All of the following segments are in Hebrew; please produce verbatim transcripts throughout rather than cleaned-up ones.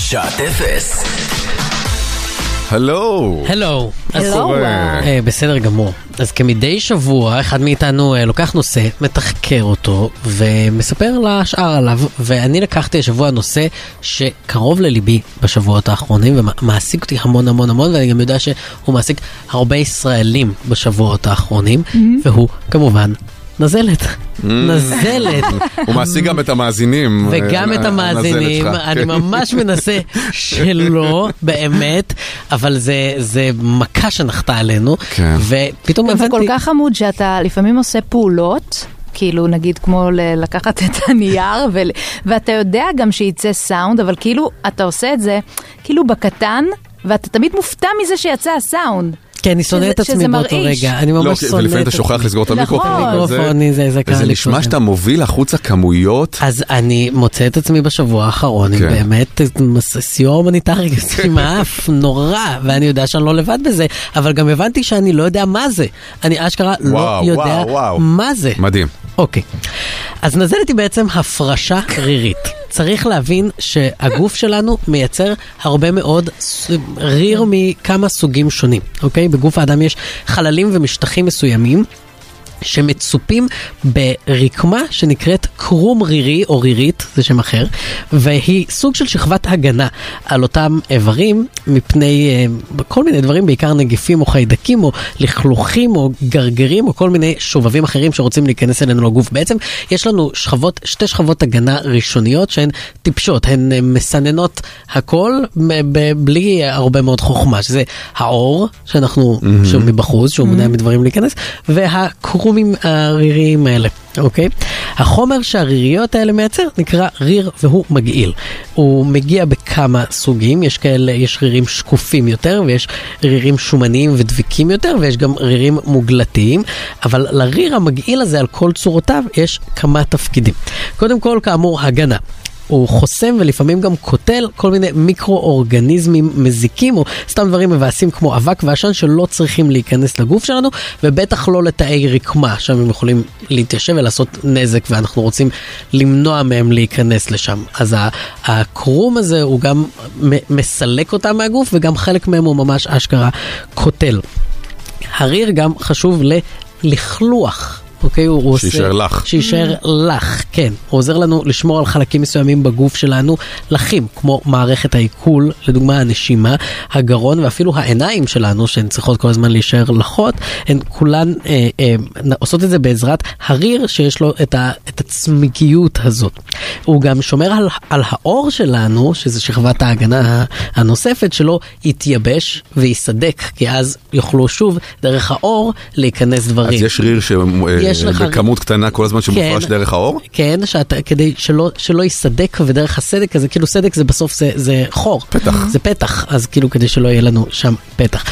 שעת אפס. הלו. הלו. הלו. בסדר גמור. אז כמדי שבוע, אחד מאיתנו לוקח נושא, מתחקר אותו, ומספר לשאר עליו, ואני לקחתי השבוע נושא שקרוב לליבי בשבועות האחרונים, ומעסיק אותי המון המון המון, ואני גם יודע שהוא מעסיק הרבה ישראלים בשבועות האחרונים, והוא כמובן נזלת. נזלת. הוא מעסיק גם את המאזינים. וגם את המאזינים. אני ממש מנסה שלא, באמת, אבל זה מכה שנחתה עלינו. ופתאום הבנתי... זה כל כך עמוד שאתה לפעמים עושה פעולות, כאילו נגיד כמו לקחת את הנייר, ואתה יודע גם שייצא סאונד, אבל כאילו אתה עושה את זה כאילו בקטן, ואתה תמיד מופתע מזה שיצא הסאונד. כן, אני שונא את עצמי באותו רגע, אני ממש שונא את עצמי. ולפעמים אתה שוכח לסגור את המיקרופון. וזה נשמע שאתה מוביל החוצה כמויות. אז אני מוצא את עצמי בשבוע האחרון, עם באמת סיוע הומניטרי, מאף נורא, ואני יודע שאני לא לבד בזה, אבל גם הבנתי שאני לא יודע מה זה. אני אשכרה לא יודע מה זה. מדהים. אוקיי. אז נזלת היא בעצם הפרשה רירית. צריך להבין שהגוף שלנו מייצר הרבה מאוד ריר מכמה סוגים שונים, אוקיי? בגוף האדם יש חללים ומשטחים מסוימים שמצופים ברקמה שנקראת קרום רירי או רירית, זה שם אחר, והיא סוג של שכבת הגנה על אותם איברים מפני uh, כל מיני דברים, בעיקר נגיפים או חיידקים או לכלוכים או גרגרים או כל מיני שובבים אחרים שרוצים להיכנס אלינו לגוף. בעצם יש לנו שכבות, שתי שכבות הגנה ראשוניות שהן טיפשות, הן מסננות הכל בלי הרבה מאוד חוכמה, שזה האור שאנחנו mm-hmm. שוב מבחוץ, שהוא מונע mm-hmm. מדברים להיכנס, והקרום הריריים האלה, אוקיי? החומר שהריריות האלה מייצר נקרא ריר והוא מגעיל. הוא מגיע בכמה סוגים, יש כאלה, יש רירים שקופים יותר, ויש רירים שומניים ודביקים יותר, ויש גם רירים מוגלתיים, אבל לריר המגעיל הזה על כל צורותיו יש כמה תפקידים. קודם כל, כאמור, הגנה. הוא חוסם ולפעמים גם קוטל כל מיני מיקרו-אורגניזמים מזיקים או סתם דברים מבאסים כמו אבק ועשן שלא צריכים להיכנס לגוף שלנו, ובטח לא לתאי רקמה, שם הם יכולים להתיישב ולעשות נזק ואנחנו רוצים למנוע מהם להיכנס לשם. אז הקרום הזה הוא גם מסלק אותם מהגוף וגם חלק מהם הוא ממש אשכרה קוטל. הריר גם חשוב לכלוח. אוקיי, הוא שישאר לך. שישאר לך, כן. הוא עוזר לנו לשמור על חלקים מסוימים בגוף שלנו, לחים, כמו מערכת העיכול, לדוגמה הנשימה, הגרון ואפילו העיניים שלנו, שהן צריכות כל הזמן להישאר לחות, הן כולן אה, אה, עושות את זה בעזרת הריר שיש לו את, ה, את הצמיגיות הזאת. הוא גם שומר על, על האור שלנו, שזה שכבת ההגנה הנוספת, שלו יתייבש ויסדק, כי אז יוכלו שוב דרך האור להיכנס דברים. אז יש ריר ש... בכמות קטנה כל הזמן שמופרש דרך האור? כן, כדי שלא יסדק, ודרך הסדק הזה, כאילו סדק זה בסוף זה חור. פתח. זה פתח, אז כאילו כדי שלא יהיה לנו שם פתח.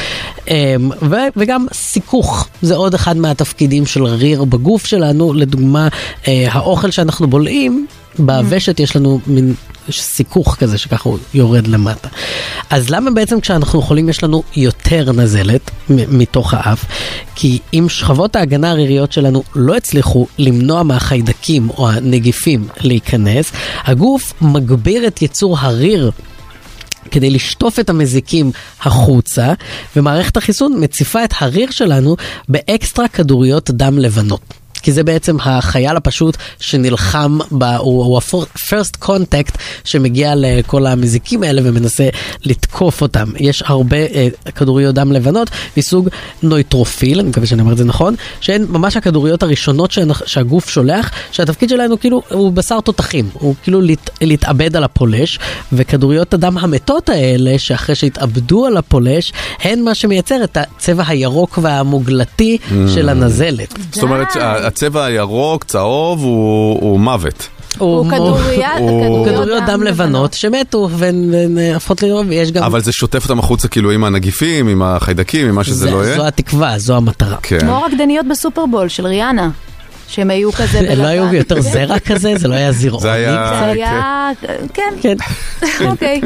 וגם סיכוך, זה עוד אחד מהתפקידים של ריר בגוף שלנו, לדוגמה, האוכל שאנחנו בולעים, בוושת יש לנו מין סיכוך כזה שככה הוא יורד למטה. אז למה בעצם כשאנחנו יכולים יש לנו יותר נזלת מתוך האף? כי אם שכבות ההגנה הריריות שלנו לא הצליחו למנוע מהחיידקים או הנגיפים להיכנס, הגוף מגביר את יצור הריר כדי לשטוף את המזיקים החוצה, ומערכת החיסון מציפה את הריר שלנו באקסטרה כדוריות דם לבנות. כי זה בעצם החייל הפשוט שנלחם, בה, הוא, הוא ה-first contact שמגיע לכל המזיקים האלה ומנסה לתקוף אותם. יש הרבה אה, כדוריות דם לבנות מסוג נויטרופיל, אני מקווה שאני אומר את זה נכון, שהן ממש הכדוריות הראשונות שה, שהגוף שולח, שהתפקיד שלנו כאילו הוא בשר תותחים, הוא כאילו להת, להתאבד על הפולש, וכדוריות הדם המתות האלה, שאחרי שהתאבדו על הפולש, הן מה שמייצר את הצבע הירוק והמוגלתי mm. של הנזלת. זאת אומרת, הצבע הירוק, צהוב, הוא מוות. הוא כדוריות דם לבנות שמתו והפכות לרוב, ויש גם... אבל זה שוטף אותם החוצה כאילו עם הנגיפים, עם החיידקים, עם מה שזה לא יהיה? זו התקווה, זו המטרה. כמו רקדניות בסופרבול של ריאנה. שהם היו כזה בלבן. לא היו יותר זרע כזה? זה לא היה זרעוני? זה היה... זה היה... כן. כן. אוקיי.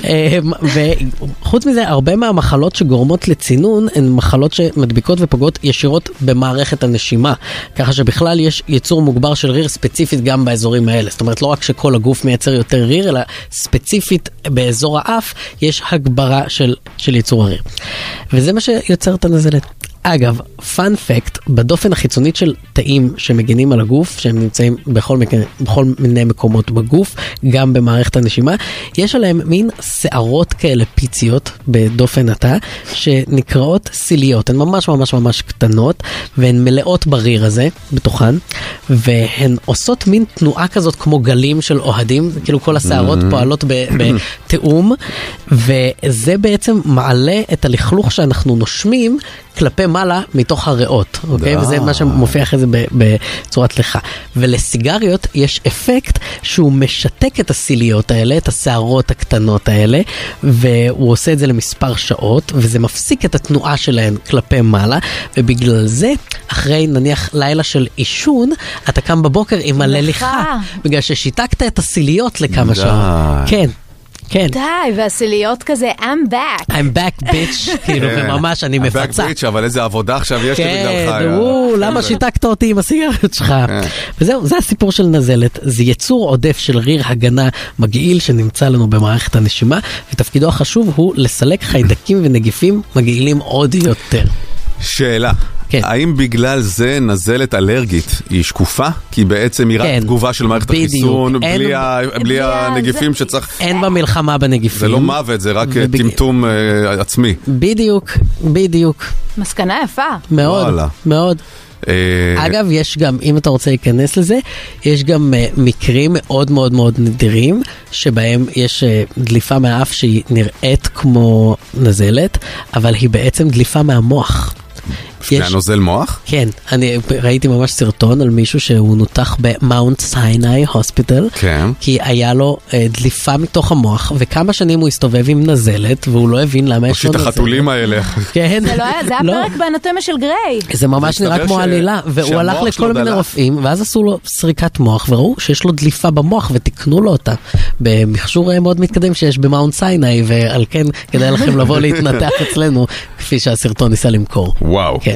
וחוץ מזה, הרבה מהמחלות שגורמות לצינון, הן מחלות שמדביקות ופוגעות ישירות במערכת הנשימה. ככה שבכלל יש ייצור מוגבר של ריר ספציפית גם באזורים האלה. זאת אומרת, לא רק שכל הגוף מייצר יותר ריר, אלא ספציפית באזור האף, יש הגברה של, של ייצור הריר. וזה מה שיוצר את הנזלת. אגב, פאנ פקט, בדופן החיצונית של תאים שמגינים על הגוף, שהם נמצאים בכל, מק... בכל מיני מקומות בגוף, גם במערכת הנשימה, יש עליהם מין שערות כאלה פיציות בדופן התא, שנקראות סיליות. הן ממש ממש ממש קטנות, והן מלאות בריר הזה, בתוכן, והן עושות מין תנועה כזאת כמו גלים של אוהדים, כאילו כל השערות mm-hmm. פועלות בתאום, וזה בעצם מעלה את הלכלוך שאנחנו נושמים, כלפי מעלה מתוך הריאות, אוקיי? וזה מה שמופיע אחרי זה בצורת לך. ולסיגריות יש אפקט שהוא משתק את הסיליות האלה, את השערות הקטנות האלה, והוא עושה את זה למספר שעות, וזה מפסיק את התנועה שלהן כלפי מעלה, ובגלל זה, אחרי נניח לילה של אישון, אתה קם בבוקר עם מלא ליכה, בגלל ששיתקת את הסיליות לכמה שעות. כן. כן. די, והסיליות כזה, I'm back. I'm back, bitch. כאילו, וממש, אני מפצה. I'm back, bitch, אבל איזה עבודה עכשיו יש לי בגללך. כן, הוא, למה שיתקת אותי עם הסיגריות שלך? וזהו, זה הסיפור של נזלת. זה יצור עודף של ריר הגנה מגעיל שנמצא לנו במערכת הנשימה, ותפקידו החשוב הוא לסלק חיידקים ונגיפים מגעילים עוד יותר. שאלה. האם בגלל זה נזלת אלרגית היא שקופה? כי בעצם היא רק תגובה של מערכת החיסון, בלי הנגיפים שצריך... אין במלחמה בנגיפים. זה לא מוות, זה רק טמטום עצמי. בדיוק, בדיוק. מסקנה יפה. מאוד, מאוד. אגב, יש גם, אם אתה רוצה להיכנס לזה, יש גם מקרים מאוד מאוד מאוד נדירים, שבהם יש דליפה מהאף שהיא נראית כמו נזלת, אבל היא בעצם דליפה מהמוח. זה הנוזל מוח? כן, אני ראיתי ממש סרטון על מישהו שהוא נותח במאונט סיני הוספיטל, כן. כי היה לו דליפה מתוך המוח, וכמה שנים הוא הסתובב עם נזלת, והוא לא הבין למה יש לו נזלת. את החתולים האלה. כן. זה לא היה, זה היה פרק באנטומיה של גריי. זה ממש נראה כמו עלילה, והוא הלך לכל מיני רופאים, ואז עשו לו סריקת מוח, וראו שיש לו דליפה במוח, ותקנו לו אותה, במכשור מאוד מתקדם שיש במאונט סיני, ועל כן כדאי לכם לבוא להתנתח אצלנו, כפי שהסרטון ניסה למכור. וואו. כן.